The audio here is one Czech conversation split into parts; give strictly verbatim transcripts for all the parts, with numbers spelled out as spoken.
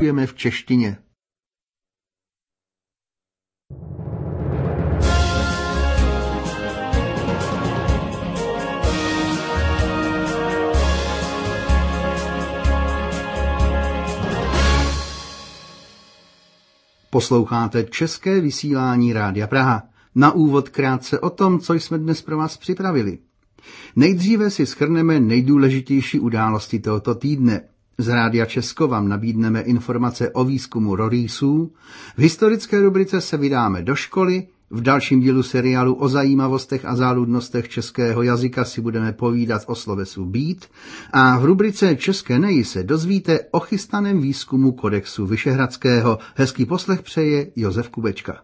pokračujeme v češtině. Posloucháte české vysílání Rádia Praha. Na úvod krátce o tom, co jsme dnes pro vás připravili. Nejdříve si shrneme nejdůležitější události tohoto týdne. Z Rádia Česko vám nabídneme informace o výzkumu rorýsů, v historické rubrice se vydáme do školy, v dalším dílu seriálu o zajímavostech a záludnostech českého jazyka si budeme povídat o slovesu být a v rubrice České neji se dozvíte o chystaném výzkumu kodexu Vyšehradského. Hezký poslech přeje Josef Kubečka.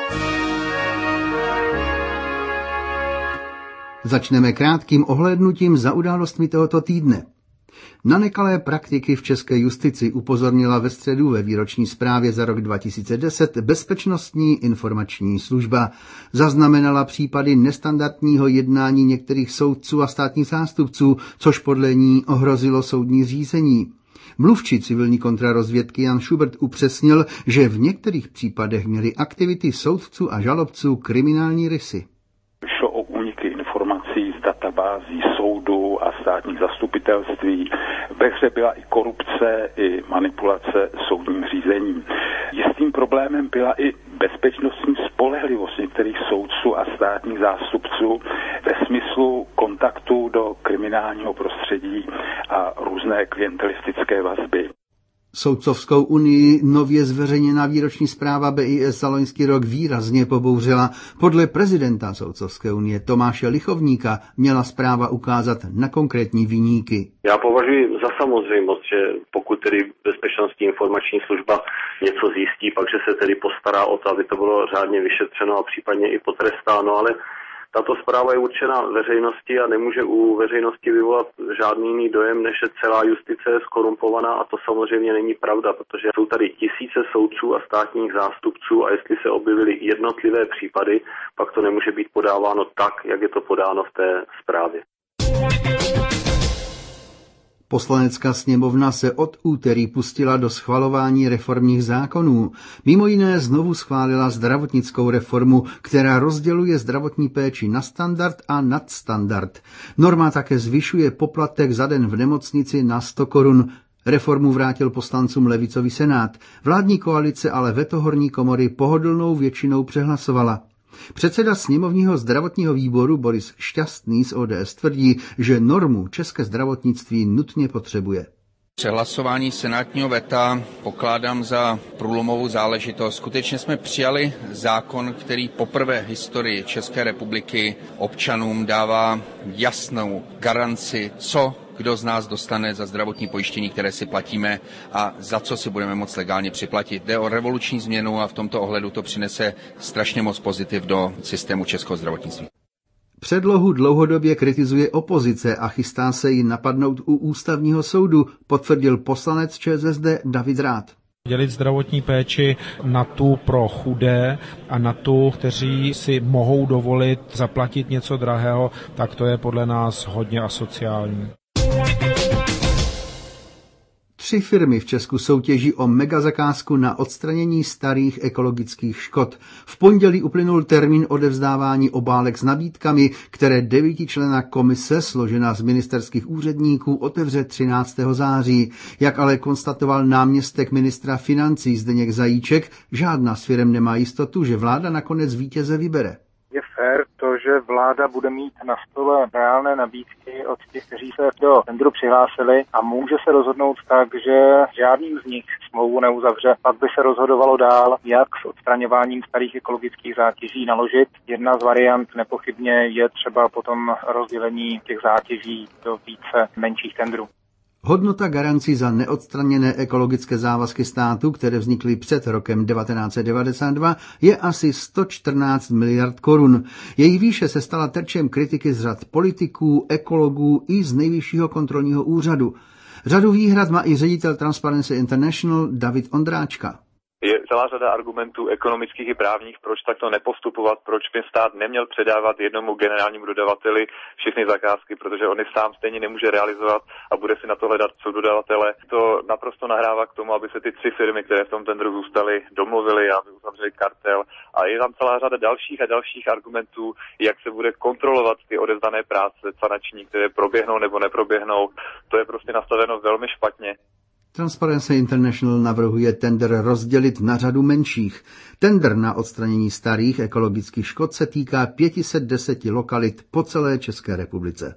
Začneme krátkým ohlédnutím za událostmi tohoto týdne. Na nekalé praktiky v české justici upozornila ve středu ve výroční zprávě za rok dva tisíce deset Bezpečnostní informační služba. Zaznamenala případy nestandardního jednání některých soudců a státních zástupců, což podle ní ohrozilo soudní řízení. Mluvčí civilní kontrarozvědky Jan Schubert upřesnil, že v některých případech měly aktivity soudců a žalobců kriminální rysy. Šlo o úniky informací z databází soudů a státních zastupitelství. Ve hře byla i korupce, i manipulace soudním řízením. Jistým problémem byla i bezpečnostní spolehlivost některých soudců a státních zástupců ve smyslu kontaktu do kriminálního prostředí a různé klientelistické vazby. Soudcovskou unii nově zveřejněná výroční zpráva B I S za loňský rok výrazně pobouřila. Podle prezidenta Soudcovské unie Tomáše Lichovníka měla zpráva ukázat na konkrétní viníky. Já považuji za samozřejmost, že pokud tedy Bezpečnostní informační služba něco zjistí, pak že se tedy postará o to, aby to bylo řádně vyšetřeno a případně i potrestáno, ale tato zpráva je určena veřejnosti a nemůže u veřejnosti vyvolat žádný jiný dojem, než že celá justice je skorumpovaná, a to samozřejmě není pravda, protože jsou tady tisíce soudců a státních zástupců a jestli se objevily jednotlivé případy, pak to nemůže být podáváno tak, jak je to podáno v té zprávě. Poslanecká sněmovna se od úterý pustila do schvalování reformních zákonů. Mimo jiné znovu schválila zdravotnickou reformu, která rozděluje zdravotní péči na standard a nadstandard. Norma také zvyšuje poplatek za den v nemocnici na sto korun. Reformu vrátil poslancům levicový senát. Vládní koalice ale veto horní komory pohodlnou většinou přehlasovala. Předseda sněmovního zdravotního výboru Boris Šťastný z O D S tvrdí, že normu české zdravotnictví nutně potřebuje. Přehlasování senátního veta pokládám za průlomovou záležitost. Skutečně jsme přijali zákon, který poprvé v historii České republiky občanům dává jasnou garanci, co kdo z nás dostane za zdravotní pojištění, které si platíme a za co si budeme moct legálně připlatit. Jde o revoluční změnu a v tomto ohledu to přinese strašně moc pozitiv do systému českého zdravotnictví. Předlohu dlouhodobě kritizuje opozice a chystá se ji napadnout u ústavního soudu, potvrdil poslanec Č S S D David Rád. Dělit zdravotní péči na tu pro chudé a na tu, kteří si mohou dovolit zaplatit něco drahého, tak to je podle nás hodně asociální. Tři firmy v Česku soutěží o megazakázku na odstranění starých ekologických škod. V pondělí uplynul termín odevzdávání obálek s nabídkami, které devítičlenná komise, složená z ministerských úředníků, otevře třináctého září. Jak ale konstatoval náměstek ministra financí Zdeněk Zajíček, žádná z firem nemá jistotu, že vláda nakonec vítěze vybere. Je fér to, že vláda bude mít na stole reálné nabídky od těch, kteří se do tendru přihlásili, a může se rozhodnout tak, že žádným z nich smlouvu neuzavře. Pak by se rozhodovalo dál, jak s odstraňováním starých ekologických zátěží naložit. Jedna z variant nepochybně je třeba potom rozdělení těch zátěží do více menších tendrů. Hodnota garancí za neodstraněné ekologické závazky státu, které vznikly před rokem devatenáct set devadesát dva, je asi sto čtrnáct miliard korun. Její výše se stala terčem kritiky z řad politiků, ekologů i z Nejvyššího kontrolního úřadu. Řadu výhrad má i ředitel Transparency International David Ondráčka. Je celá řada argumentů ekonomických i právních, proč takto nepostupovat, proč by stát neměl předávat jednomu generálnímu dodavateli všechny zakázky, protože on je sám stejně nemůže realizovat a bude si na to hledat subdodavatele. To naprosto nahrává k tomu, aby se ty tři firmy, které v tom tendru zůstaly, domluvily, aby uzavřeli kartel. A je tam celá řada dalších a dalších argumentů, jak se bude kontrolovat ty odevzdané práce sanační, které proběhnou nebo neproběhnou. To je prostě nastaveno velmi špatně. Transparency International navrhuje tender rozdělit na řadu menších. Tender na odstranění starých ekologických škod se týká pět set deset lokalit po celé České republice.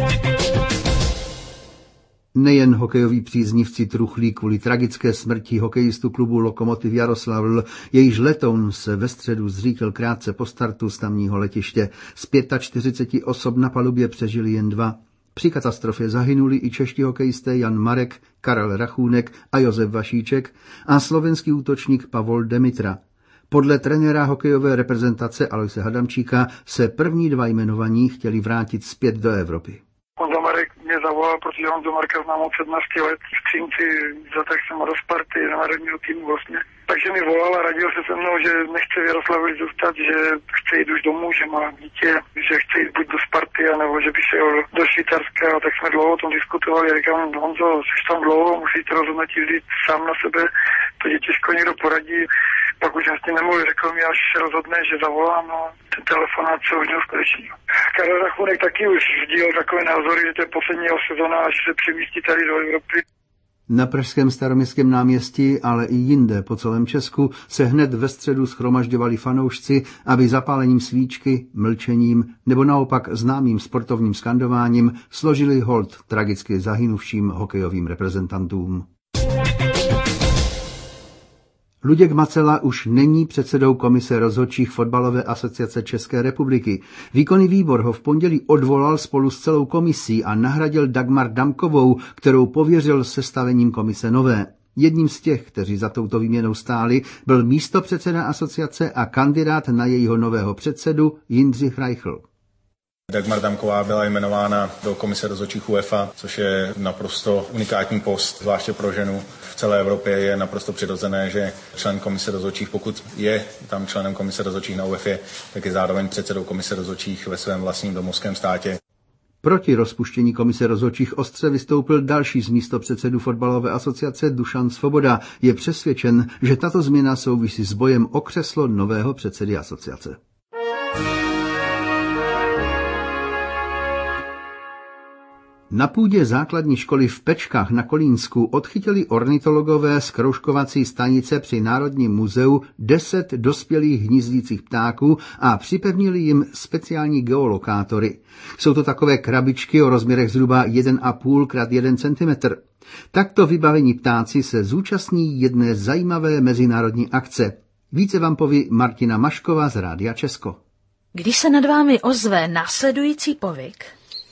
Nejen hokejoví příznivci truchlí kvůli tragické smrti hokejistu klubu Lokomotiv Jaroslavl, jejíž letoun se ve středu zřítl krátce po startu z tamního letiště. Z čtyřiceti pěti osob na palubě přežili jen dva. Při katastrofě zahynuli i čeští hokejisté Jan Marek, Karel Rachůnek a Josef Vašíček a slovenský útočník Pavol Demitra. Podle trenéra hokejové reprezentace Aloise Hadamčíka se první dva jmenovaní chtěli vrátit zpět do Evropy. Honza Marek mě zavolal, protože Honza Marka znám od sedmnáct let. V Třinci zatáhl jsem ho do Sparty, do národního týmu vlastně. Takže mi volal a radil se se mnou, že nechce v Jaroslavli zůstat, že chce jít už domů, že má dítě, že chce jít buď do Sparty, nebo že by šel do Švýcarska. Tak jsme dlouho o tom diskutovali. Já říkám, Honzo, jsi tam dlouho, musíte rozhodnutí vzít sám na sebe, to je těžko někdo poradí. Pak už jsem s tím nemluvil, řekl mi, až se rozhodne, že zavolám, no ten telefonát se už neuskuteční. Karel Rachůnek taky už sdílel takové názory, že to je poslední sezóna, až se přemístí tady do Evropy. Na pražském Staroměstském náměstí, ale i jinde po celém Česku se hned ve středu shromažďovali fanoušci, aby zapálením svíčky, mlčením nebo naopak známým sportovním skandováním složili hold tragicky zahynuvším hokejovým reprezentantům. Luděk Macela už není předsedou komise rozhodčích fotbalové asociace České republiky. Výkonný výbor ho v pondělí odvolal spolu s celou komisí a nahradil Dagmar Damkovou, kterou pověřil sestavením komise nové. Jedním z těch, kteří za touto výměnou stáli, byl místopředseda asociace a kandidát na jejího nového předsedu Jindřich Reichl. Dagmar Damková byla jmenována do komise rozhodčích UEFA, což je naprosto unikátní post, zvláště pro ženu. V celé Evropě je naprosto přirozené, že člen komise rozhodčích, pokud je tam členem komise rozhodčích na UEFA, tak je zároveň předsedou komise rozhodčích ve svém vlastním domovském státě. Proti rozpuštění komise rozhodčích ostře vystoupil další z místopředsedů fotbalové asociace Dušan Svoboda. Je přesvědčen, že tato změna souvisí s bojem o křeslo nového předsedy asociace. Na půdě základní školy v Pečkách na Kolínsku odchytili ornitologové z kroužkovací stanice při Národním muzeu deset dospělých hnízdících ptáků a připevnili jim speciální geolokátory. Jsou to takové krabičky o rozměrech zhruba jedna a půl krát jedna centimetr. Takto vybavení ptáci se zúčastní jedné zajímavé mezinárodní akce. Více vám poví Martina Mašková z Rádia Česko. Když se nad vámi ozve následující povyk,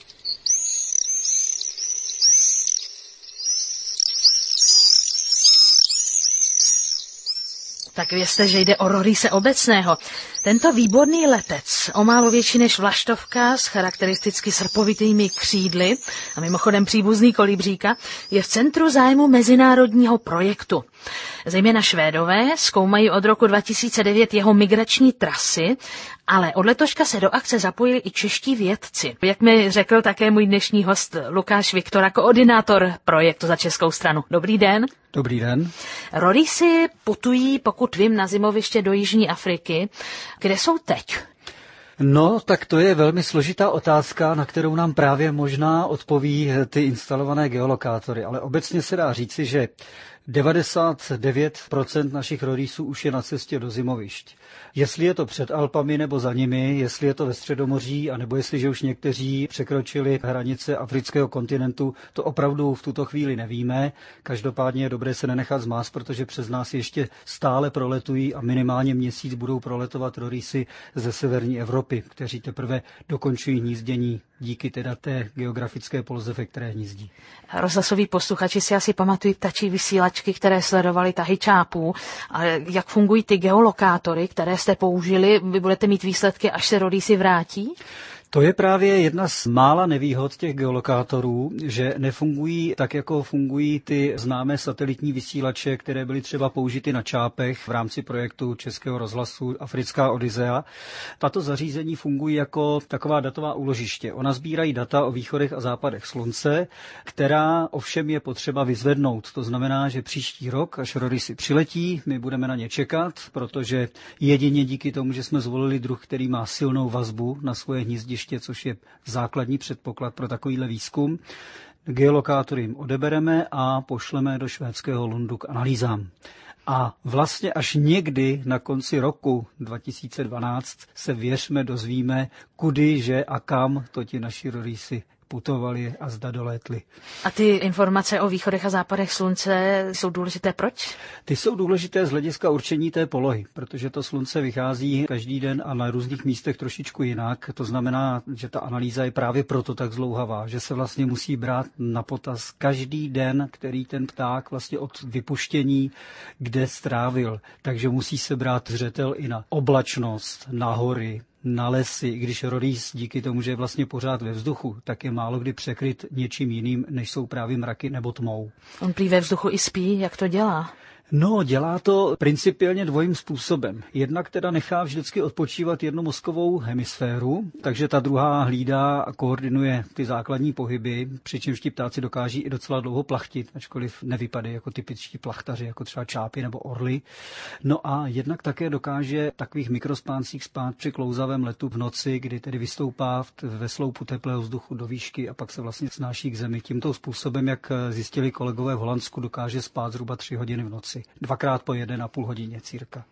tak vězte, že jde o rorise obecného. Tento výborný letec, o málo větší než vlaštovka s charakteristicky srpovitými křídly a mimochodem příbuzný kolibříka, je v centru zájmu mezinárodního projektu. Zejména Švédové zkoumají od roku dva tisíce devět jeho migrační trasy, ale od letoška se do akce zapojili i čeští vědci. Jak mi řekl také můj dnešní host Lukáš Viktora, koordinátor projektu za českou stranu. Dobrý den. Dobrý den. Rorisy putují, pokud vím, na zimoviště do Jižní Afriky. Kde jsou teď? No, tak to je velmi složitá otázka, na kterou nám právě možná odpoví ty instalované geolokátory. Ale obecně se dá říci, že devadesát devět procent našich rorisů už je na cestě do zimovišť. Jestli je to před Alpami nebo za nimi, jestli je to ve Středomoří, anebo jestliže už někteří překročili hranice afrického kontinentu, to opravdu v tuto chvíli nevíme. Každopádně je dobré se nenechat zmást, protože přes nás ještě stále proletují a minimálně měsíc budou proletovat rorisy ze severní Evropy, kteří teprve dokončují hnízdění díky teda té geografické poloze, ve které hnízdí. Rozhlasoví posluchači si asi pamatují ptačí vysílačky, které sledovaly tahy čápů. A jak fungují ty geolokátory, které jste použili? Vy budete mít výsledky, až se rorisy vrátí? To je právě jedna z mála nevýhod těch geolokátorů, že nefungují tak, jako fungují ty známé satelitní vysílače, které byly třeba použity na Čápech v rámci projektu Českého rozhlasu Africká Odyssea. Tato zařízení fungují jako taková datová úložiště. Ona sbírají data o východech a západech Slunce, která ovšem je potřeba vyzvednout. To znamená, že příští rok, až Rorysy přiletí, my budeme na ně čekat, protože jedině díky tomu, že jsme zvolili druh, který má silnou vazbu na svoje hnízdiště, což je základní předpoklad pro takovýhle výzkum, geolokátory jim odebereme a pošleme do švédského Lundu k analýzám. A vlastně až někdy na konci roku dva tisíce dvanáct se věřme dozvíme, kudy, že a kam to ti naši Rorysy putovali a zda dolétli. A ty informace o východech a západech Slunce jsou důležité proč? Ty jsou důležité z hlediska určení té polohy, protože to Slunce vychází každý den a na různých místech trošičku jinak. To znamená, že ta analýza je právě proto tak zdlouhavá, že se vlastně musí brát na potaz každý den, který ten pták vlastně od vypuštění kde strávil. Takže musí se brát zřetel i na oblačnost, na hory, na lesy, i když Rorys díky tomu, že je vlastně pořád ve vzduchu, tak je málo kdy překryt něčím jiným, než jsou právě mraky nebo tmou. On prý ve vzduchu i spí, jak to dělá? No, dělá to principiálně dvojím způsobem. Jednak teda nechá vždycky odpočívat jednu mozkovou hemisféru, takže ta druhá hlídá a koordinuje ty základní pohyby, přičemž ti ptáci dokáží i docela dlouho plachtit, ačkoliv nevypadají jako typičtí plachtaři, jako třeba čápy nebo orly. No a jednak také dokáže v takových mikrospáncích spát při klouzavém letu v noci, kdy tedy vystoupá ve sloupu teplého vzduchu do výšky a pak se vlastně snáší k zemi. Tímto způsobem, jak zjistili kolegové v Holandsku, dokáže spát zhruba tři hodiny v noci. Dvakrát po jeden a půl hodině círka.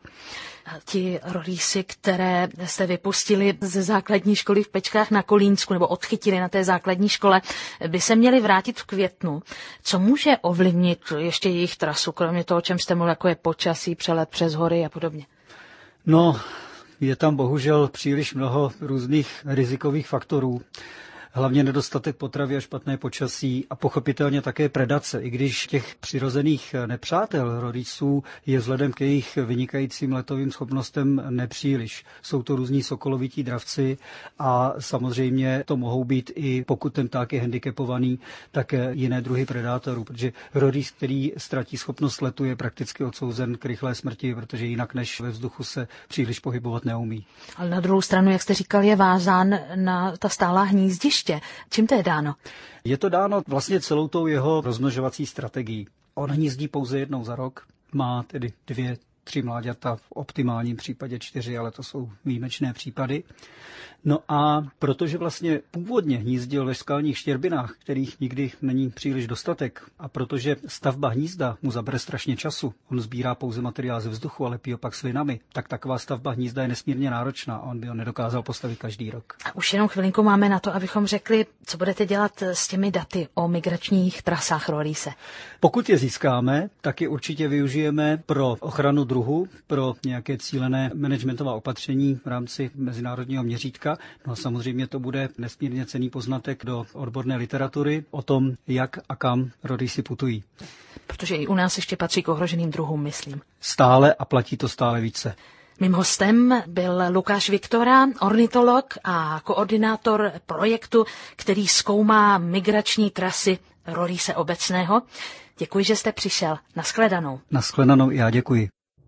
Ti Rorysy, které jste vypustili ze základní školy v Pečkách na Kolínsku, nebo odchytili na té základní škole, by se měli vrátit v květnu. Co může ovlivnit ještě jejich trasu, kromě toho, o čem jste mluvil, jako je počasí, přelet přes hory a podobně? No, je tam bohužel příliš mnoho různých rizikových faktorů. Hlavně nedostatek potravy a špatné počasí a pochopitelně také predace. I když těch přirozených nepřátel Rorysů je vzhledem k jejich vynikajícím letovým schopnostem nepříliš. Jsou to různí sokolovití dravci a samozřejmě to mohou být i, pokud ten pták je handicapovaný, tak jiné druhy predátorů, protože Rorys, který ztratí schopnost letu, je prakticky odsouzen k rychlé smrti, protože jinak než ve vzduchu se příliš pohybovat neumí. Ale na druhou stranu, jak jste říkal, je vázán na ta stálá hnízdiště. Čím to je dáno? Je to dáno vlastně celou tou jeho rozmnožovací strategií. On hnízdí pouze jednou za rok, má tedy dvě, tři mláďata, v optimálním případě čtyři, ale to jsou výjimečné případy. No a protože vlastně původně hnízdil ve skalních štěrbinách, kterých nikdy není příliš dostatek, a protože stavba hnízda mu zabere strašně času, on sbírá pouze materiál ze vzduchu a lepí ho pak slinami, tak taková stavba hnízda je nesmírně náročná a on by ho nedokázal postavit každý rok. A už jenom chvilinku máme na to, abychom řekli, co budete dělat s těmi daty o migračních trasách Roryse. Pokud je získáme, tak je určitě využijeme pro ochranu druhu, pro nějaké cílené managementová opatření v rámci mezinárodního měřítka. No a samozřejmě to bude nesmírně cenný poznatek do odborné literatury o tom, jak a kam Rorysy putují. Protože i u nás ještě patří k ohroženým druhům, myslím. Stále a platí to stále více. Mým hostem byl Lukáš Viktora, ornitolog a koordinátor projektu, který zkoumá migrační trasy Roryse obecného. Děkuji, že jste přišel. Naschledanou. Naschledanou, já děkuji.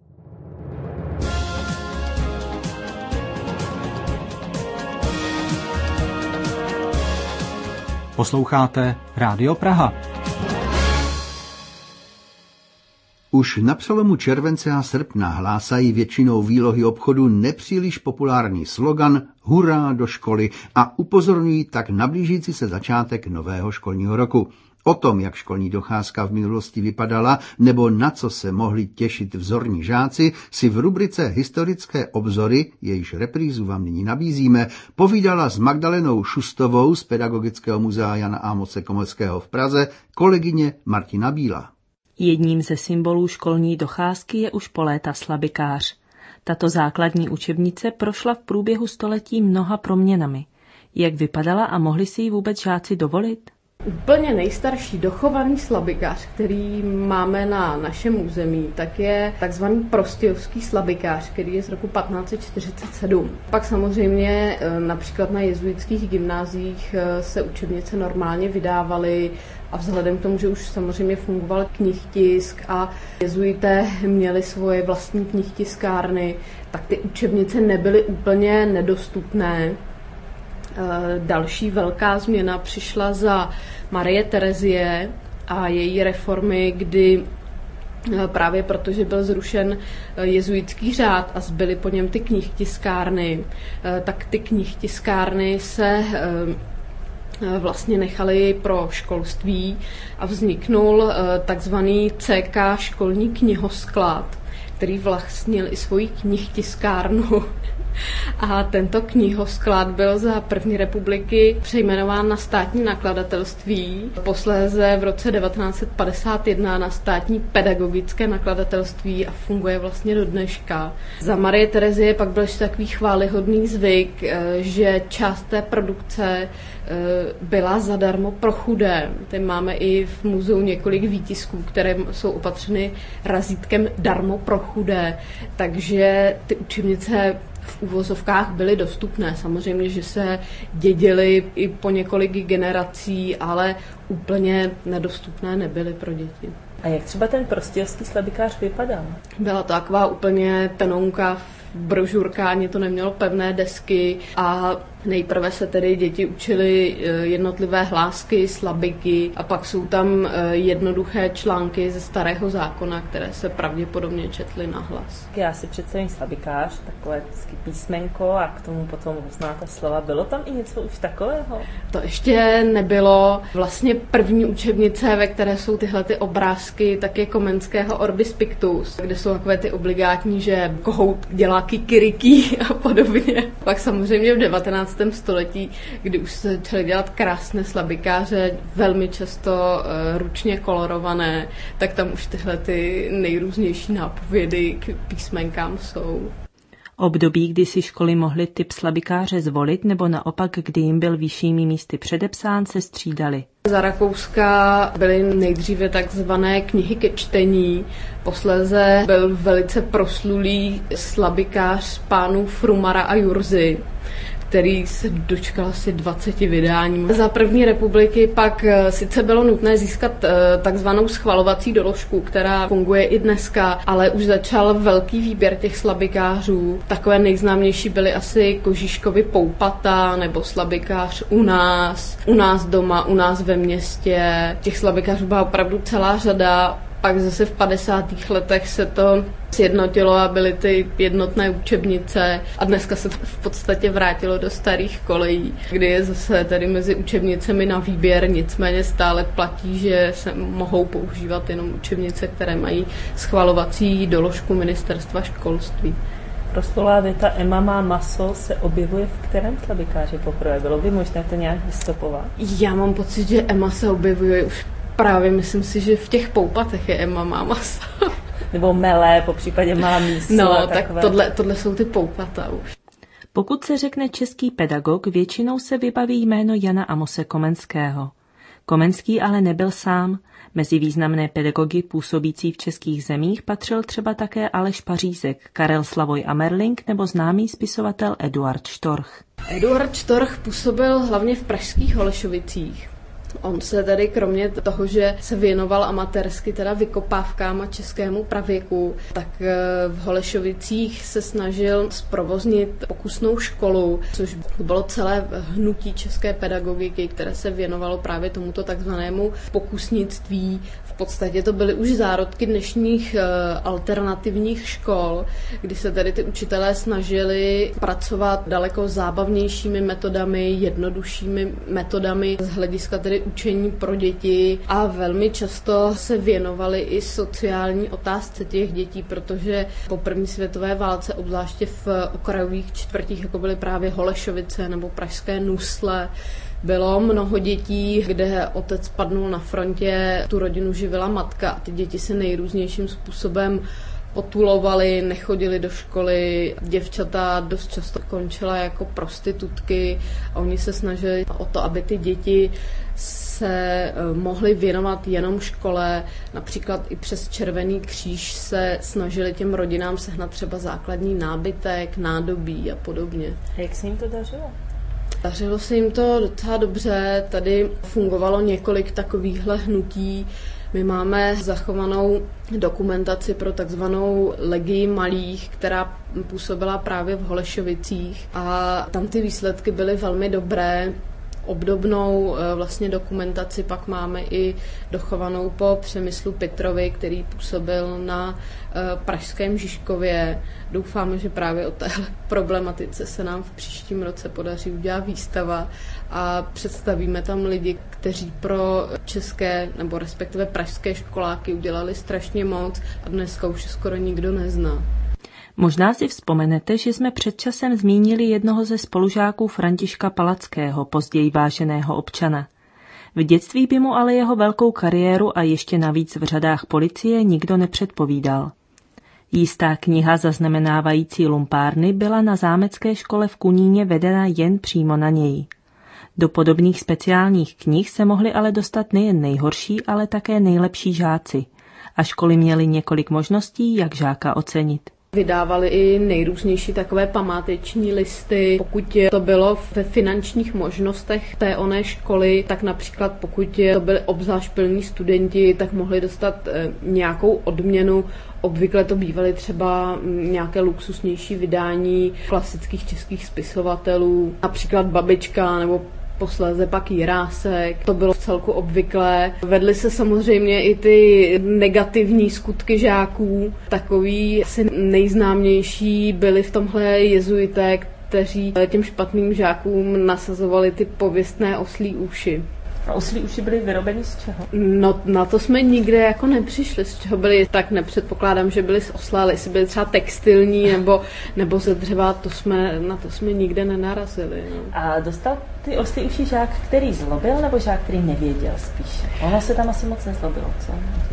Posloucháte Rádio Praha. Už na přelomu července a srpna hlásají většinou výlohy obchodu nepříliš populární slogan Hurá do školy a upozorňují tak na blížící se začátek nového školního roku. O tom, jak školní docházka v minulosti vypadala nebo na co se mohli těšit vzorní žáci, si v rubrice Historické obzory, jejíž reprízu vám nyní nabízíme, povídala s Magdalenou Šustovou z Pedagogického muzea Jana Amose Komenského v Praze kolegyně Martina Bílá. Jedním ze symbolů školní docházky je už po léta slabikář. Tato základní učebnice prošla v průběhu století mnoha proměnami. Jak vypadala a mohli si ji vůbec žáci dovolit? Úplně nejstarší dochovaný slabikář, který máme na našem území, tak je takzvaný prostějovský slabikář, který je z roku patnáct set čtyřicet sedm. Pak samozřejmě například na jezuitských gymnáziích se učebnice normálně vydávaly a vzhledem k tomu, že už samozřejmě fungoval knihtisk a jezuité měli svoje vlastní knihtiskárny, tak ty učebnice nebyly úplně nedostupné. Další velká změna přišla za Marie Terezie a její reformy, kdy právě protože byl zrušen jezuitský řád a zbyly po něm ty knihtiskárny, tak ty knihtiskárny se vlastně nechali pro školství a vzniknul takzvaný C K školní knihosklad, který vlastnil i svoji knihtiskárnu. A tento knihosklad byl za první republiky přejmenován na státní nakladatelství, posléze v roce devatenáct set padesát jedna na státní pedagogické nakladatelství a funguje vlastně do dneška. Za Marie Terezie pak byl ještě takový chvályhodný zvyk, že část té produkce byla zadarmo pro chudé. Teď máme i v muzeu několik výtisků, které jsou opatřeny razítkem darmo pro chudé, takže ty učebnice v uvozovkách byly dostupné. Samozřejmě, že se dědily i po několik generací, ale úplně nedostupné nebyly pro děti. A jak třeba ten prostějovský slabikář vypadal? Byla to taková úplně tenonka, brožurka, ani to nemělo pevné desky a nejprve se tedy děti učily jednotlivé hlásky, slabiky a pak jsou tam jednoduché články ze Starého zákona, které se pravděpodobně četly nahlas. Já si představím slabikář, takové písmenko a k tomu potom různá ta slova. Bylo tam i něco už takového? To ještě nebylo. Vlastně první učebnice, ve které jsou tyhle ty obrázky, tak je Komenského Orbis Pictus, kde jsou takové ty obligátní, že kohout dělá kikiriki a podobně. Pak samozřejmě v devatenáctém století, kdy už se začaly dělat krásné slabikáře, velmi často uh, ručně kolorované, tak tam už tyhle ty nejrůznější nápovědy k písmenkám jsou. Období, kdy si školy mohly typ slabikáře zvolit, nebo naopak, kdy jim byl vyššími místy předepsán, se střídali. Za Rakouska byly nejdříve takzvané knihy ke čtení, posléze byl velice proslulý slabikář pánů Frumara a Jurzy, který se dočkal asi dvaceti vydání. Za první republiky pak sice bylo nutné získat takzvanou schvalovací doložku, která funguje i dneska, ale už začal velký výběr těch slabikářů. Takové nejznámější byly asi Kožíškovy Poupata nebo slabikář u nás, u nás doma, u nás ve městě. Těch slabikářů byla opravdu celá řada. Pak zase v padesátých letech se to sjednotilo a byly ty jednotné učebnice a dneska se to v podstatě vrátilo do starých kolejí, kdy je zase tedy mezi učebnicemi na výběr, nicméně stále platí, že se mohou používat jenom učebnice, které mají schvalovací doložku Ministerstva školství. Proslulá věta Emma má maso se objevuje v kterém slabikáři poprvé? Bylo by možné to nějak vystopovat? Já mám pocit, že Emma se objevuje už právě, myslím si, že v těch Poupatech je Emma má maso. Nebo Melé, po případě má místo. No, tak tohle, tohle jsou ty Poupata už. Pokud se řekne český pedagog, většinou se vybaví jméno Jana Amose Komenského. Komenský ale nebyl sám. Mezi významné pedagogy působící v českých zemích patřil třeba také Aleš Pařízek, Karel Slavoj Amerling nebo známý spisovatel Eduard Štorch. Eduard Štorch působil hlavně v pražských Holešovicích. On se tedy kromě toho, že se věnoval amatérsky teda vykopávkám a českému pravěku, tak v Holešovicích se snažil zprovoznit pokusnou školu, což bylo celé hnutí české pedagogiky, které se věnovalo právě tomuto takzvanému pokusnictví. V podstatě to byly už zárodky dnešních alternativních škol, kdy se tedy ty učitelé snažili pracovat daleko zábavnějšími metodami, jednoduššími metodami z hlediska tedy učení pro děti a velmi často se věnovali i sociální otázce těch dětí, protože po první světové válce, obzvláště v okrajových čtvrtích, jako byly právě Holešovice nebo pražské Nusle, bylo mnoho dětí, kde otec padnul na frontě, tu rodinu živila matka a ty děti se nejrůznějším způsobem potulovali, nechodili do školy, děvčata dost často končila jako prostitutky a oni se snažili o to, aby ty děti se mohly věnovat jenom škole, například i přes Červený kříž se snažili těm rodinám sehnat třeba základní nábytek, nádobí a podobně. A jak se jim to dařilo? Dařilo se jim to docela dobře, tady fungovalo několik takovýchhle hnutí. My máme zachovanou dokumentaci pro takzvanou Legii malých, která působila právě v Holešovicích a tam ty výsledky byly velmi dobré. Obdobnou vlastně dokumentaci pak máme i dochovanou po Přemyslu Pitrovi, který působil na pražském Žižkově. Doufáme, že právě o téhle problematice se nám v příštím roce podaří udělat výstava a představíme tam lidi, kteří pro české nebo respektive pražské školáky udělali strašně moc a dneska už skoro nikdo nezná. Možná si vzpomenete, že jsme před časem zmínili jednoho ze spolužáků Františka Palackého, později váženého občana. V dětství by mu ale jeho velkou kariéru a ještě navíc v řadách policie nikdo nepředpovídal. Jistá kniha zaznamenávající lumpárny byla na zámecké škole v Kuníně vedena jen přímo na něj. Do podobných speciálních knih se mohli ale dostat nejen nejhorší, ale také nejlepší žáci. A školy měly několik možností, jak žáka ocenit. Vydávali i nejrůznější takové památeční listy. Pokud to bylo ve finančních možnostech té oné školy, tak například pokud to byli obzvlášť pilní studenti, tak mohli dostat nějakou odměnu. Obvykle to bývaly třeba nějaké luxusnější vydání klasických českých spisovatelů, například Babička nebo posléze pak Jirásek. To bylo v celku obvyklé. Vedly se samozřejmě i ty negativní skutky žáků. Takový asi nejznámější byli v tomhle jezuité, kteří těm špatným žákům nasazovali ty pověstné oslí uši. A oslí uši byly vyrobeny z čeho? No, na to jsme nikde jako nepřišli, z čeho byly, tak nepředpokládám, že byly z osla, jestli byly třeba textilní nebo, nebo ze dřeva, to jsme, na to jsme nikde nenarazili. No. A dostal ty oslí uši žák, který zlobil, nebo žák, který nevěděl spíše? Ono se tam asi moc nezlobilo, co?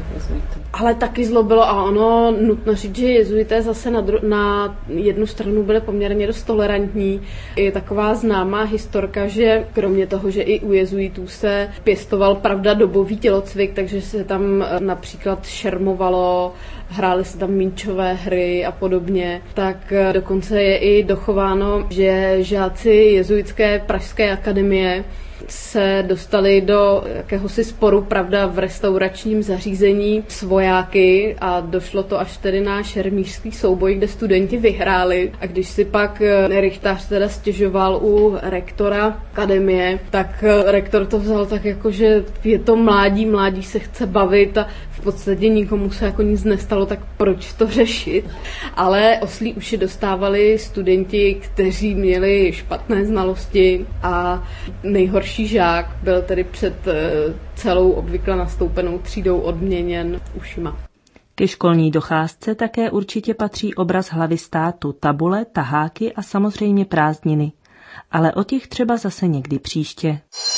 Ale taky zlobilo a ono, nutno říct, že jezuité zase na, dru- na jednu stranu byly poměrně dost tolerantní. Je taková známá historka, že kromě toho, že i u jezuitů se pěstoval, pravda, dobový tělocvik, takže se tam například šermovalo, hrály se tam míčové hry a podobně, tak dokonce je i dochováno, že žáci jezuitské pražské akademie se dostali do jakéhosi sporu, pravda, v restauračním zařízení s vojáky a došlo to až tedy na šermířský souboj, kde studenti vyhráli. A když si pak rychtář teda stěžoval u rektora akademie, tak rektor to vzal tak jako, že je to mládí, mládí se chce bavit a v podstatě nikomu se jako nic nestalo, tak proč to řešit? Ale oslí uši dostávali studenti, kteří měli špatné znalosti a nejhorší žák byl tedy před celou obvykle nastoupenou třídou odměněn ušima. Ke školní docházce také určitě patří obraz hlavy státu, tabule, taháky a samozřejmě prázdniny. Ale o těch třeba zase někdy příště.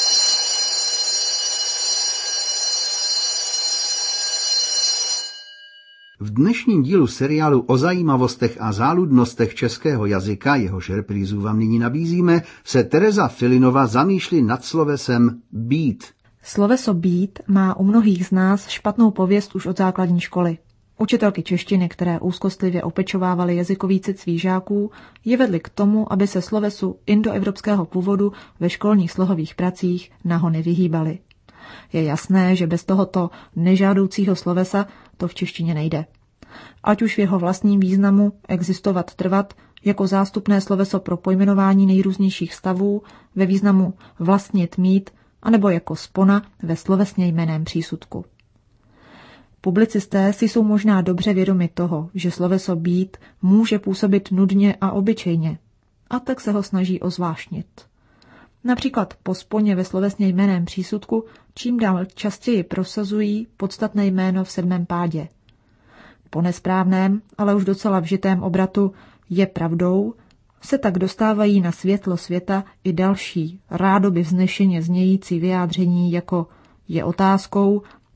V dnešním dílu seriálu o zajímavostech a záludnostech českého jazyka, jehož reprízu vám nyní nabízíme, se Tereza Filinova zamýšlí nad slovesem být. Sloveso být má u mnohých z nás špatnou pověst už od základní školy. Učitelky češtiny, které úzkostlivě opečovávaly jazykový cit svých žáků, je vedly k tomu, aby se slovesu indoevropského původu ve školních slohových pracích naho nevyhýbaly. Je jasné, že bez tohoto nežádoucího slovesa to v češtině nejde. Ať už v jeho vlastním významu existovat trvat jako zástupné sloveso pro pojmenování nejrůznějších stavů ve významu vlastnit mít, anebo jako spona ve slovesně jméném přísudku. Publicisté si jsou možná dobře vědomi toho, že sloveso být může působit nudně a obyčejně, a tak se ho snaží ozvláštnit. Například po sponě ve slovesně jméném přísudku čím dál častěji prosazují podstatné jméno v sedmém pádě. Po nesprávném, ale už docela vžitém obratu je pravdou se tak dostávají na světlo světa i další rádoby vznešeně znějící vyjádření jako je otázkou,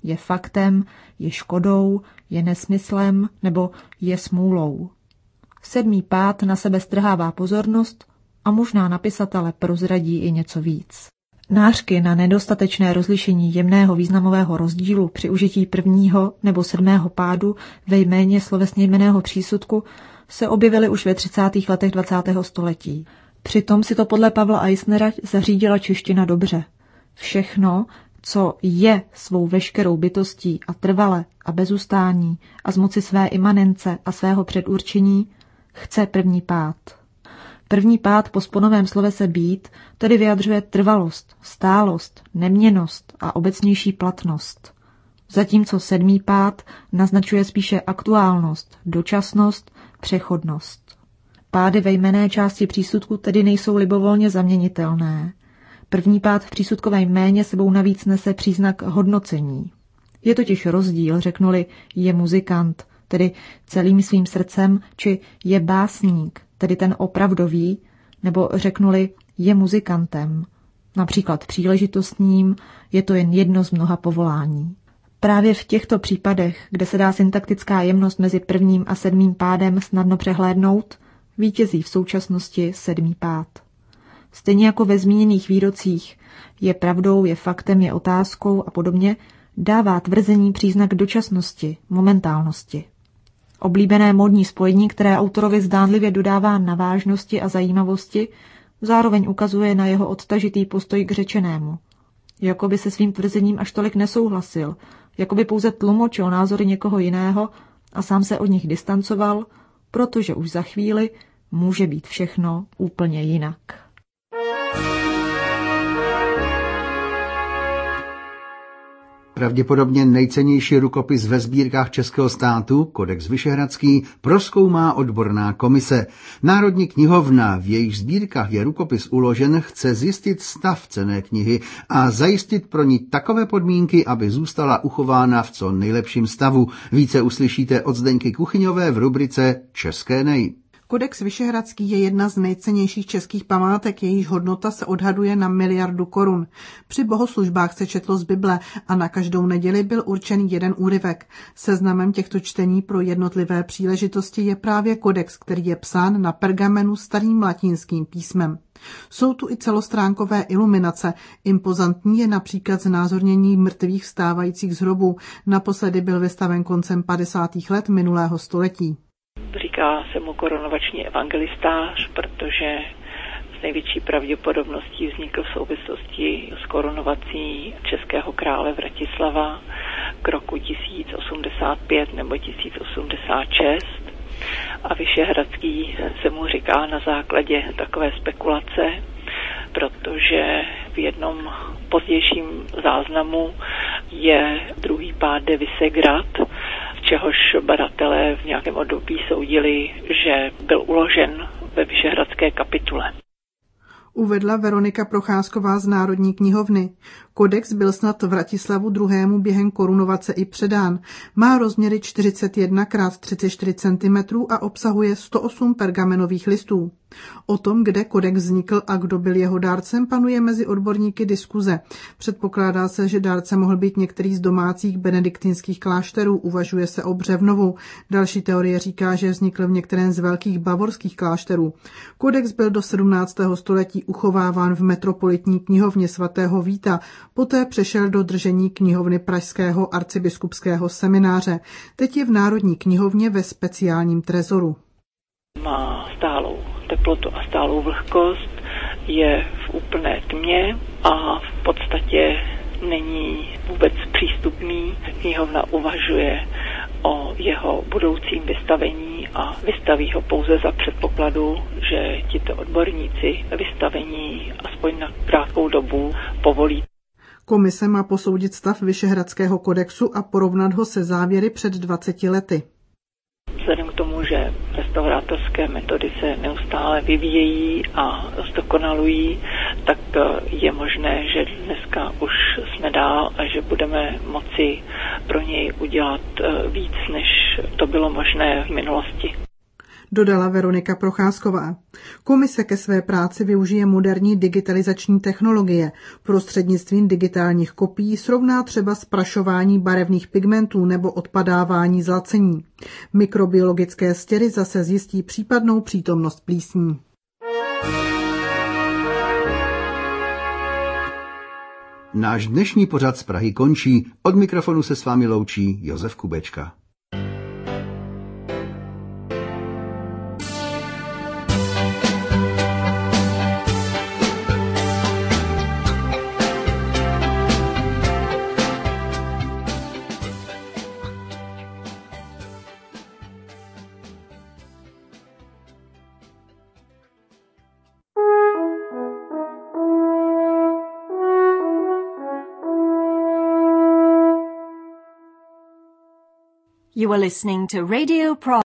je faktem, je škodou, je nesmyslem nebo je smůlou. Sedmý pád na sebe strhává pozornost a možná napisatele prozradí i něco víc. Nářky na nedostatečné rozlišení jemného významového rozdílu při užití prvního nebo sedmého pádu ve jméně slovesně jmenného přísudku se objevily už ve třicátých letech dvacátého století. Přitom si to podle Pavla Eisnera zařídila čeština dobře. Všechno, co je svou veškerou bytostí a trvale a bez ustání a z moci své imanence a svého předurčení, chce první pád. První pád po sponovém slovese být tedy vyjadřuje trvalost, stálost, neměnnost a obecnější platnost. Zatímco sedmý pád naznačuje spíše aktuálnost, dočasnost, přechodnost. Pády ve jmenné části přísudku tedy nejsou libovolně zaměnitelné. První pád v přísudkové jméně sebou navíc nese příznak hodnocení. Je totiž rozdíl, řeknuli je muzikant, tedy celým svým srdcem, či je básník, tedy ten opravdový, nebo řeknuli je muzikantem, například příležitostním, je to jen jedno z mnoha povolání. Právě v těchto případech, kde se dá syntaktická jemnost mezi prvním a sedmým pádem snadno přehlédnout, vítězí v současnosti sedmý pád. Stejně jako ve zmíněných výrocích je pravdou, je faktem, je otázkou a podobně, dává tvrzení příznak dočasnosti, momentálnosti. Oblíbené módní spojení, které autorovi zdánlivě dodává na vážnosti a zajímavosti, zároveň ukazuje na jeho odtažitý postoj k řečenému. Jakoby se svým tvrzením až tolik nesouhlasil, jakoby pouze tlumočil názory někoho jiného a sám se od nich distancoval, protože už za chvíli může být všechno úplně jinak. Pravděpodobně nejcennější rukopis ve sbírkách českého státu, Kodex Vyšehradský, prozkoumá odborná komise. Národní knihovna, v jejich sbírkách je rukopis uložen, chce zjistit stav cenné knihy a zajistit pro ní takové podmínky, aby zůstala uchována v co nejlepším stavu. Více uslyšíte od Zdeňky Kuchyňové v rubrice České nej. Kodex Vyšehradský je jedna z nejcennějších českých památek, jejíž hodnota se odhaduje na miliardu korun. Při bohoslužbách se četlo z Bible a na každou neděli byl určený jeden úryvek. Seznamem těchto čtení pro jednotlivé příležitosti je právě kodex, který je psán na pergamenu starým latinským písmem. Jsou tu i celostránkové iluminace. Impozantní je například znázornění mrtvých vstávajících z hrobů. Naposledy byl vystaven koncem padesátých let minulého století. Říká se mu korunovační evangelistář, protože s největší pravděpodobností vznikl v souvislosti s korunovací českého krále Vratislava k roku tisíc osmdesát pět nebo tisíc osmdesát šest. A Vyšehradský se mu říká na základě takové spekulace, protože v jednom pozdějším záznamu je druhý pád de Visegrad, čehož badatelé v nějakém období soudili, že byl uložen ve Vyšehradské kapitule. Uvedla Veronika Procházková z Národní knihovny. Kodex byl snad Vratislavu druhému během korunovace i předán. Má rozměry čtyřicet jedna krát třicet čtyři centimetrů a obsahuje sto osm pergamenových listů. O tom, kde kodex vznikl a kdo byl jeho dárcem, panuje mezi odborníky diskuze. Předpokládá se, že dárce mohl být některý z domácích benediktinských klášterů, uvažuje se o Břevnovu. Další teorie říká, že vznikl v některém z velkých bavorských klášterů. Kodex byl do sedmnáctého století uchováván v metropolitní knihovně svatého Víta, poté přešel do držení knihovny Pražského arcibiskupského semináře. Teď je v Národní knihovně ve speciálním trezoru. Má stálou teplotu a stálou vlhkost, je v úplné tmě a v podstatě není vůbec přístupný. Knihovna uvažuje o jeho budoucím vystavení a vystaví ho pouze za předpokladu, že tito odborníci vystavení aspoň na krátkou dobu povolí. Komise má posoudit stav Vyšehradského kodexu a porovnat ho se závěry před dvaceti lety. Vzhledem k tomu, že restaurátorské metody se neustále vyvíjejí a zdokonalují, tak je možné, že dneska už jsme dál a že budeme moci pro něj udělat víc, než to bylo možné v minulosti. dodala Veronika Procházková. Komise ke své práci využije moderní digitalizační technologie. Prostřednictvím digitálních kopií srovná třeba sprašování barevných pigmentů nebo odpadávání zlacení. Mikrobiologické stěry zase zjistí případnou přítomnost plísní. Náš dnešní pořad z Prahy končí. Od mikrofonu se s vámi loučí Josef Kubečka. You are listening to Radio Pro.